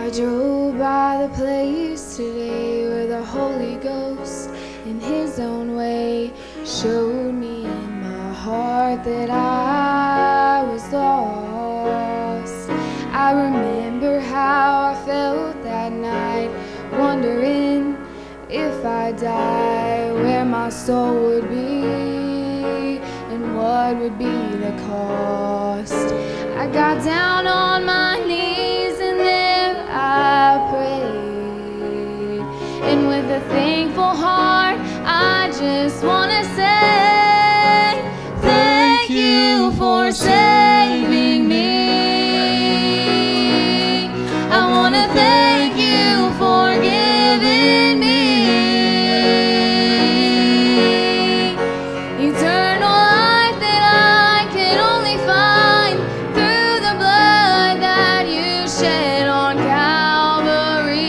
I drove by the place today where the Holy Ghost in His own way showed me in my heart that I was lost. I remember how I felt that night, wondering if I die, where my soul would be and what would be the cost. I got down on my knees and there I prayed, and with a thankful heart I just want to say thank you for saving me. I want to thank you for giving me eternal life that I can only find through the blood that you shed on Calvary.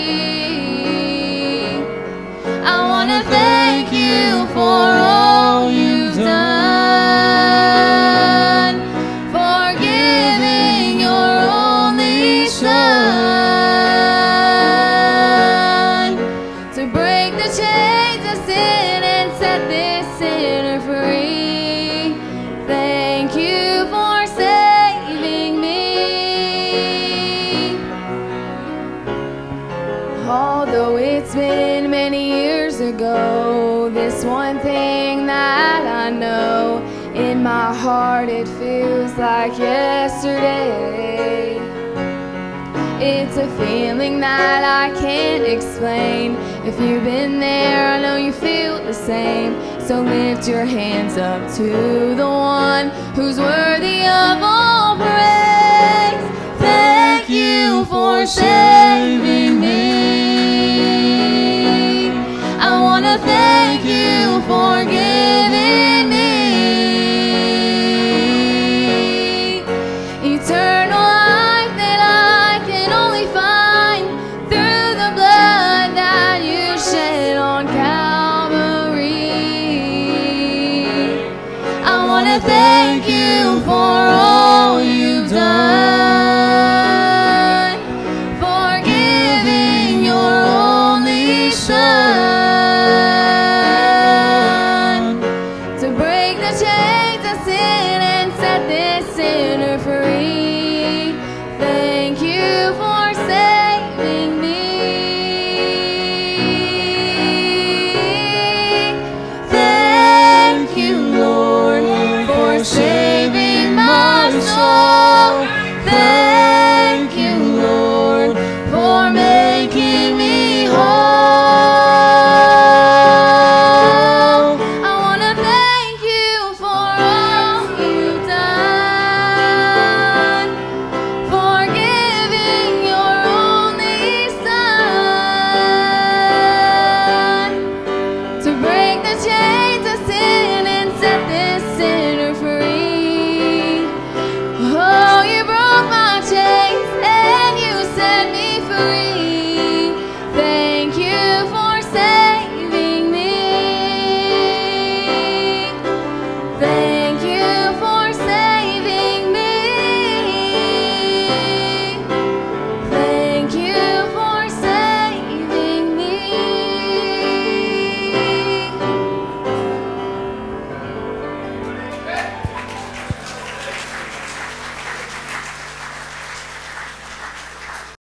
I want to thank you for all you've done, for giving your only Son to break the chains of sin and set this sinner free. Thank you for saving me. Although it's been many years ago, this one thing that I know, in my heart it feels like yesterday. It's a feeling that I can't explain. If you've been there, I know you feel the same. So lift your hands up to the one who's worthy of all praise. Thank you for saving